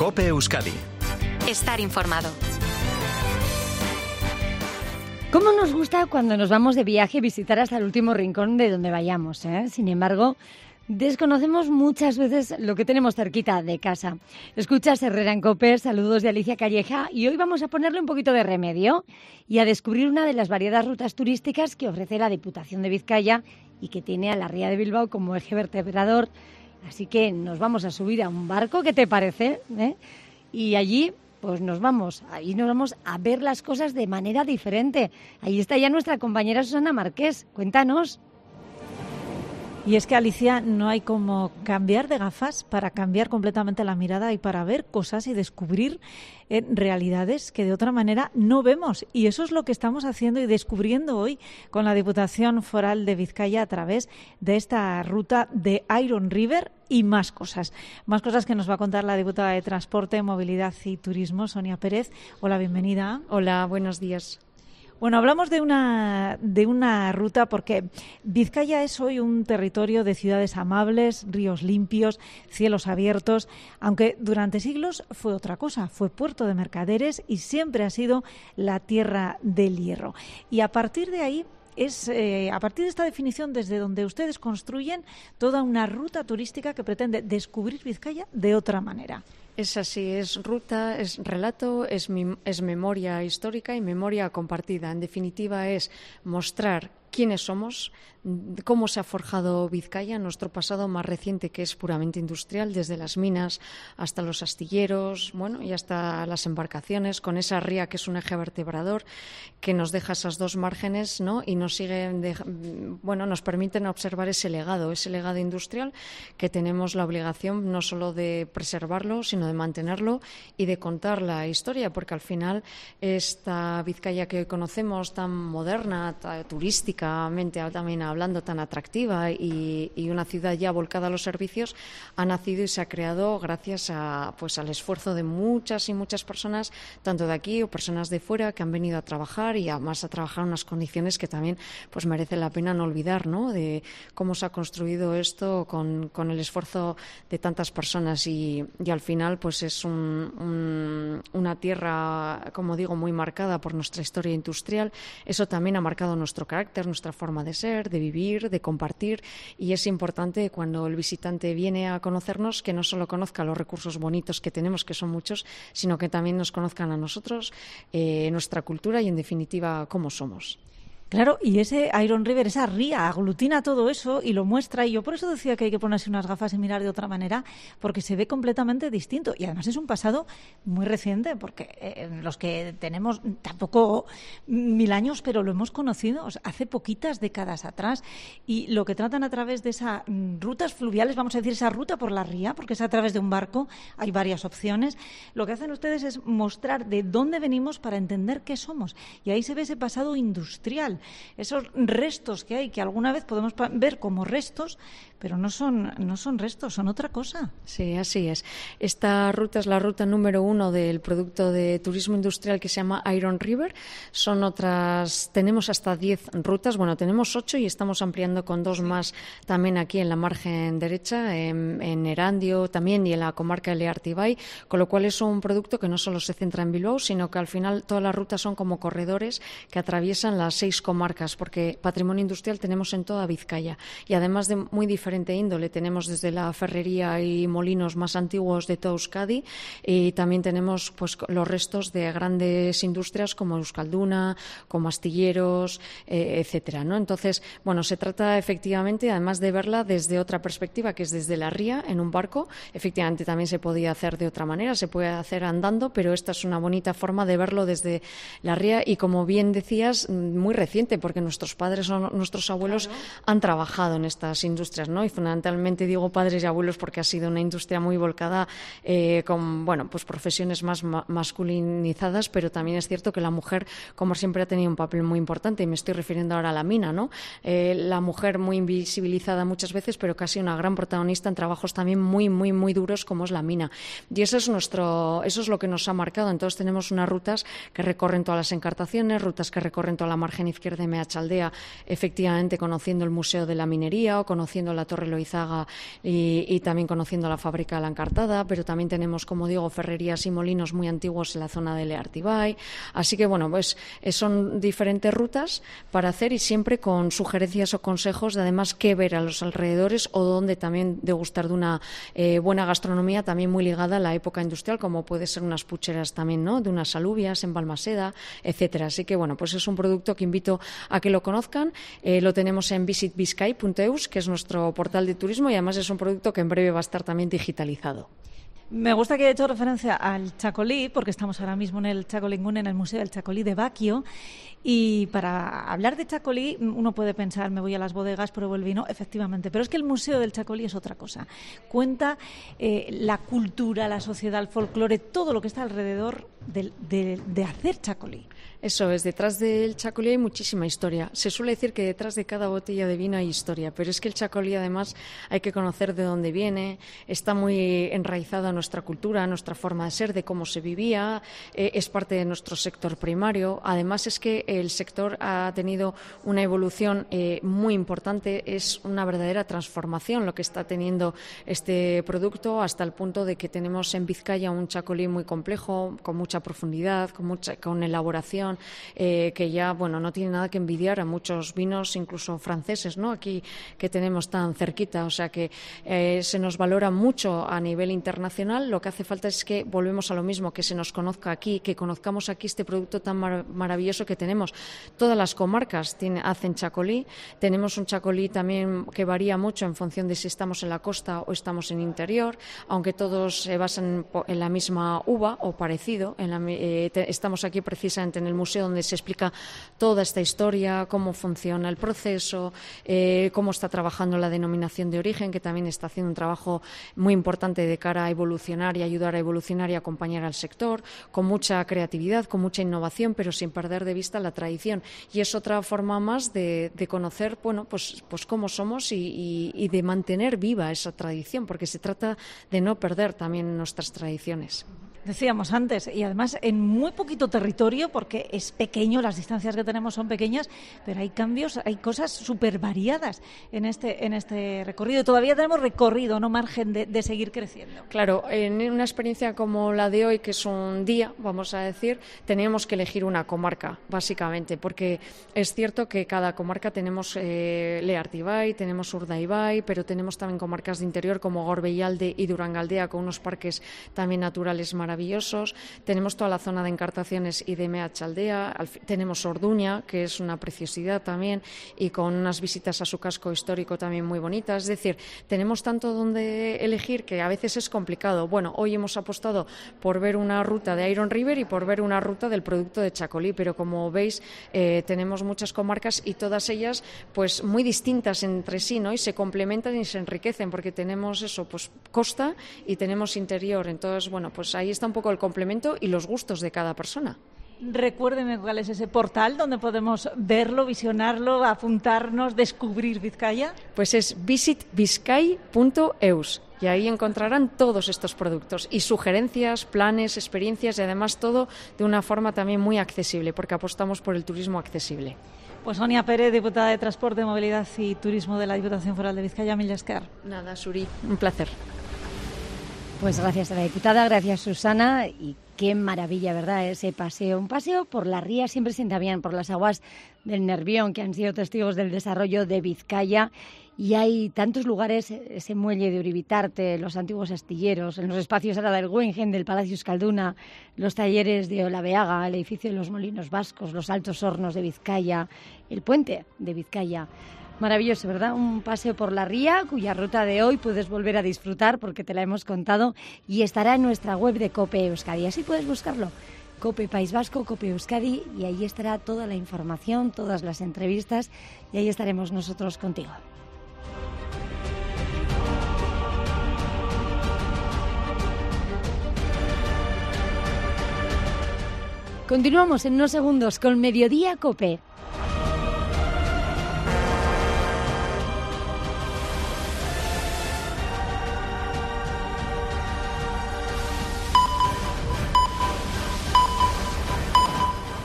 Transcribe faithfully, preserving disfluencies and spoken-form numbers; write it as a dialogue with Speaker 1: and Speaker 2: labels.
Speaker 1: COPE Euskadi.
Speaker 2: Estar informado.
Speaker 3: ¿Cómo nos gusta cuando nos vamos de viaje visitar hasta el último rincón de donde vayamos, ¿eh? Sin embargo, desconocemos muchas veces lo que tenemos cerquita de casa. Escuchas Herrera en COPE, saludos de Alicia Calleja, y hoy vamos a ponerle un poquito de remedio y a descubrir una de las variadas rutas turísticas que ofrece la Diputación de Vizcaya y que tiene a la Ría de Bilbao como eje vertebrador. Así que nos vamos a subir a un barco, ¿qué te parece? ¿Eh? Y allí pues nos vamos, ahí nos vamos a ver las cosas de manera diferente. Ahí está ya nuestra compañera Susana Marqués. Cuéntanos.
Speaker 4: Y es que, Alicia, no hay como cambiar de gafas para cambiar completamente la mirada y para ver cosas y descubrir eh, realidades que de otra manera no vemos. Y eso es lo que estamos haciendo y descubriendo hoy con la Diputación Foral de Vizcaya a través de esta ruta de Iron River y más cosas. Más cosas que nos va a contar la diputada de Transporte, Movilidad y Turismo, Sonia Pérez. Hola, bienvenida.
Speaker 5: Hola, buenos días.
Speaker 4: Bueno, hablamos de una, de una ruta porque Vizcaya es hoy un territorio de ciudades amables, ríos limpios, cielos abiertos, aunque durante siglos fue otra cosa, fue puerto de mercaderes y siempre ha sido la tierra del hierro. Y a partir de ahí, es eh, a partir de esta definición desde donde ustedes construyen toda una ruta turística que pretende descubrir Vizcaya de otra manera.
Speaker 5: Es así, es ruta, es relato, es, es memoria histórica y memoria compartida. En definitiva, es mostrar quiénes somos, cómo se ha forjado Vizcaya, nuestro pasado más reciente, que es puramente industrial, desde las minas hasta los astilleros, bueno, y hasta las embarcaciones, con esa ría que es un eje vertebrador que nos deja esas dos márgenes, ¿no? Y nos siguen, de, bueno, nos permiten observar ese legado, ese legado industrial que tenemos la obligación no solo de preservarlo, sino de mantenerlo y de contar la historia, porque al final esta Vizcaya que hoy conocemos, tan moderna, tan turística, también hablando, tan atractiva y, y una ciudad ya volcada a los servicios, ha nacido y se ha creado gracias a, pues, al esfuerzo de muchas y muchas personas, tanto de aquí o personas de fuera, que han venido a trabajar y además a trabajar en unas condiciones que también pues merece la pena no olvidar, ¿no? De cómo se ha construido esto con, con el esfuerzo de tantas personas y, y al final pues es un, un, una tierra, como digo, muy marcada por nuestra historia industrial. Eso también ha marcado nuestro carácter, nuestra forma de ser, de vivir, de compartir, y es importante cuando el visitante viene a conocernos que no solo conozca los recursos bonitos que tenemos, que son muchos, sino que también nos conozcan a nosotros, eh, nuestra cultura y en definitiva cómo somos.
Speaker 4: Claro, y ese Iron River, esa ría, aglutina todo eso y lo muestra. Y yo por eso decía que hay que ponerse unas gafas y mirar de otra manera, porque se ve completamente distinto. Y además es un pasado muy reciente, porque eh, los que tenemos tampoco mil años, pero lo hemos conocido hace poquitas décadas atrás. Y lo que tratan a través de esas rutas fluviales, vamos a decir esa ruta por la ría, porque es a través de un barco, hay varias opciones. Lo que hacen ustedes es mostrar de dónde venimos para entender qué somos. Y ahí se ve ese pasado industrial. Esos restos que hay, que alguna vez podemos ver como restos, pero no son, no son restos, son otra cosa.
Speaker 5: Sí, así es. Esta ruta es la ruta número uno del producto de turismo industrial que se llama Iron River. Son otras, tenemos hasta diez rutas, bueno, tenemos ocho y estamos ampliando con dos más también aquí en la margen derecha, en, en Erandio también y en la comarca de Leartibay, con lo cual es un producto que no solo se centra en Bilbao, sino que al final todas las rutas son como corredores que atraviesan las seis comarcas, porque patrimonio industrial tenemos en toda Vizcaya y además de muy diferente índole, tenemos desde la ferrería y molinos más antiguos de toda Euskadi y también tenemos pues los restos de grandes industrias como Euskalduna, como astilleros, eh, etcétera, ¿no? Entonces, bueno, se trata efectivamente además de verla desde otra perspectiva, que es desde la ría en un barco. Efectivamente también se podía hacer de otra manera, se puede hacer andando, pero esta es una bonita forma de verlo desde la ría y, como bien decías, muy reciente, porque nuestros padres o nuestros abuelos claro. han trabajado en estas industrias, ¿no? Y fundamentalmente digo padres y abuelos porque ha sido una industria muy volcada eh, con, bueno, pues profesiones más ma- masculinizadas, pero también es cierto que la mujer, como siempre, ha tenido un papel muy importante, y me estoy refiriendo ahora a la mina, ¿no? Eh, la mujer muy invisibilizada muchas veces, pero casi una gran protagonista en trabajos también muy, muy, muy duros como es la mina. Y eso es nuestro, eso es lo que nos ha marcado. Entonces tenemos unas rutas que recorren todas las encartaciones, rutas que recorren toda la margen izquierda Bizquer de Meatzaldea, efectivamente conociendo el Museo de la Minería o conociendo la Torre Loizaga y, y también conociendo la fábrica de la Encartada, pero también tenemos, como digo, ferrerías y molinos muy antiguos en la zona de Leartibay. Así que, bueno, pues son diferentes rutas para hacer y siempre con sugerencias o consejos de además qué ver a los alrededores o dónde también degustar de una eh, buena gastronomía también muy ligada a la época industrial, como puede ser unas pucheras también, ¿no?, de unas alubias en Balmaseda, etcétera. Así que, bueno, pues es un producto que invito a que lo conozcan. Eh, lo tenemos en visit bizkai punto eus, que es nuestro portal de turismo, y además es un producto que en breve va a estar también digitalizado.
Speaker 4: Me gusta que haya hecho referencia al chacolí, porque estamos ahora mismo en el Chacolingún, en el Museo del Chacolí de Baquio. Y para hablar de chacolí, uno puede pensar, me voy a las bodegas, pruebo el vino, efectivamente. Pero es que el Museo del Chacolí es otra cosa. Cuenta eh, la cultura, la sociedad, el folclore, todo lo que está alrededor de, de, de hacer chacolí.
Speaker 5: Eso es, detrás del chacolí hay muchísima historia. Se suele decir que detrás de cada botella de vino hay historia, pero es que el chacolí además hay que conocer de dónde viene, está muy enraizado en nuestra cultura, en nuestra forma de ser, de cómo se vivía, eh, es parte de nuestro sector primario. Además es que el sector ha tenido una evolución eh, muy importante, es una verdadera transformación lo que está teniendo este producto, hasta el punto de que tenemos en Vizcaya un chacolí muy complejo, con mucha profundidad, con mucha con elaboración, eh, que ya, bueno, no tiene nada que envidiar a muchos vinos, incluso franceses, ¿no?, aquí que tenemos tan cerquita. O sea que eh, se nos valora mucho a nivel internacional. Lo que hace falta es que volvemos a lo mismo, que se nos conozca aquí, que conozcamos aquí este producto tan mar- maravilloso que tenemos. Todas las comarcas tiene, hacen chacolí. Tenemos un chacolí también que varía mucho en función de si estamos en la costa o estamos en interior, aunque todos se basan en la misma uva o parecido. En la, eh, te, estamos aquí precisamente en el museo donde se explica toda esta historia, cómo funciona el proceso, eh, cómo está trabajando la denominación de origen, que también está haciendo un trabajo muy importante de cara a evolucionar y ayudar a evolucionar y acompañar al sector, con mucha creatividad, con mucha innovación, pero sin perder de vista la tradición. Y es otra forma más de, de conocer, bueno, pues, pues cómo somos y, y, y de mantener viva esa tradición, porque se trata de no perder también nuestras tradiciones.
Speaker 4: Decíamos antes, y además en muy poquito territorio, porque es pequeño, las distancias que tenemos son pequeñas, pero hay cambios, hay cosas súper variadas en este, en este recorrido. Y todavía tenemos recorrido, no margen de, de seguir creciendo.
Speaker 5: Claro, en una experiencia como la de hoy, que es un día, vamos a decir, teníamos que elegir una comarca, básicamente, porque es cierto que cada comarca tenemos eh, Leartibay, tenemos Urdaibai, pero tenemos también comarcas de interior como Gorbellalde y Durangaldea, con unos parques también naturales maravillosos. maravillosos. Tenemos toda la zona de Encartaciones y de Meatzaldea, tenemos Orduña, que es una preciosidad también, y con unas visitas a su casco histórico también muy bonitas. Es decir, tenemos tanto donde elegir que a veces es complicado. Bueno, hoy hemos apostado por ver una ruta de Iron River y por ver una ruta del producto de chacolí, pero como veis eh, tenemos muchas comarcas y todas ellas pues muy distintas entre sí, ¿no?, y se complementan y se enriquecen, porque tenemos eso, pues costa y tenemos interior. Entonces, bueno, pues ahí está un poco el complemento y los gustos de cada persona.
Speaker 4: Recuérdeme cuál es ese portal donde podemos verlo, visionarlo, apuntarnos, descubrir Vizcaya.
Speaker 5: Pues es visit bizkai punto eus y ahí encontrarán todos estos productos y sugerencias, planes, experiencias, y además todo de una forma también muy accesible, porque apostamos por el turismo accesible.
Speaker 4: Pues Sonia Pérez, diputada de Transporte, Movilidad y Turismo de la Diputación Foral de Vizcaya, mil esker.
Speaker 5: Nada, Suri, un placer.
Speaker 3: Pues gracias a la diputada, gracias Susana, y qué maravilla, ¿verdad?, ese paseo. Un paseo por la ría siempre sienta bien, por las aguas del Nervión, que han sido testigos del desarrollo de Vizcaya. Y hay tantos lugares, ese muelle de Uribitarte, los antiguos astilleros, en los espacios ahora del Guggenheim, del Palacio Euskalduna, los talleres de Olabeaga, el edificio de los Molinos Vascos, los Altos Hornos de Vizcaya, el puente de Vizcaya. Maravilloso, ¿verdad? Un paseo por la ría, cuya ruta de hoy puedes volver a disfrutar porque te la hemos contado y estará en nuestra web de COPE Euskadi. Así puedes buscarlo. COPE País Vasco, COPE Euskadi, y ahí estará toda la información, todas las entrevistas, y ahí estaremos nosotros contigo. Continuamos en unos segundos con Mediodía COPE.